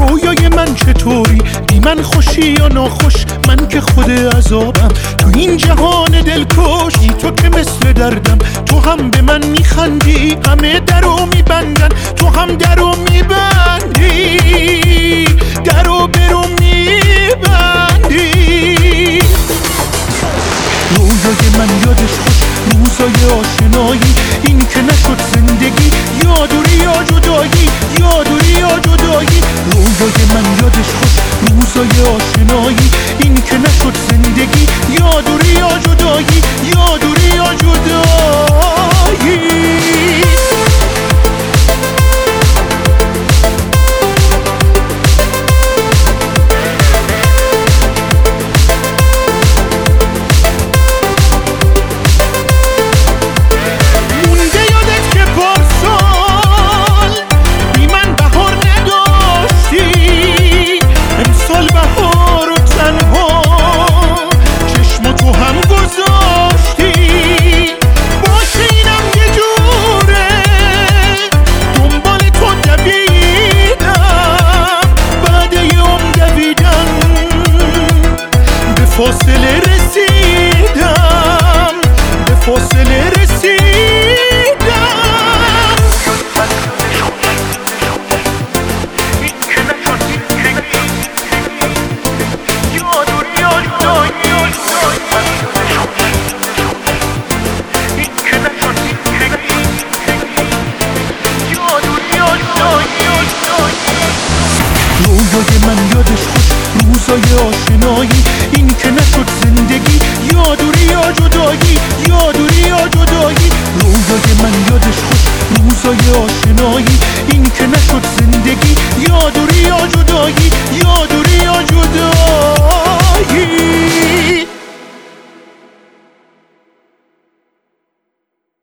رویای من چطوری؟ بی من خوشی یا ناخوش؟ من که خود عذابم تو این جهان دلکش. بی تو که مثل دردم، تو هم به من میخندی، همه درو میبندن تو هم درو میبندی، درو برو میبندی. رویای من یادش خوش، روزای آشنایی، این که نشد زندگی، یا دوری یا جدایی، یا دوری یا جدایی. رویای من یادش خوش، روزای آشنایی، این که نشد زندگی، یا دوری یا جدایی، یا دوری یا جدایی. فاصله رسیدم، به فاصله رسیدم. این که نشد زندگی، یا دوری یا جدایی، این که نشد زندگی، یا دوری یا جدایی. رویای من یادش خوش، روزای آشنایی، این که نشد زندگی، یا دوری یا جدایی، یا دوری یا جدایی. رویای من یادش خوش، روزای آشنایی،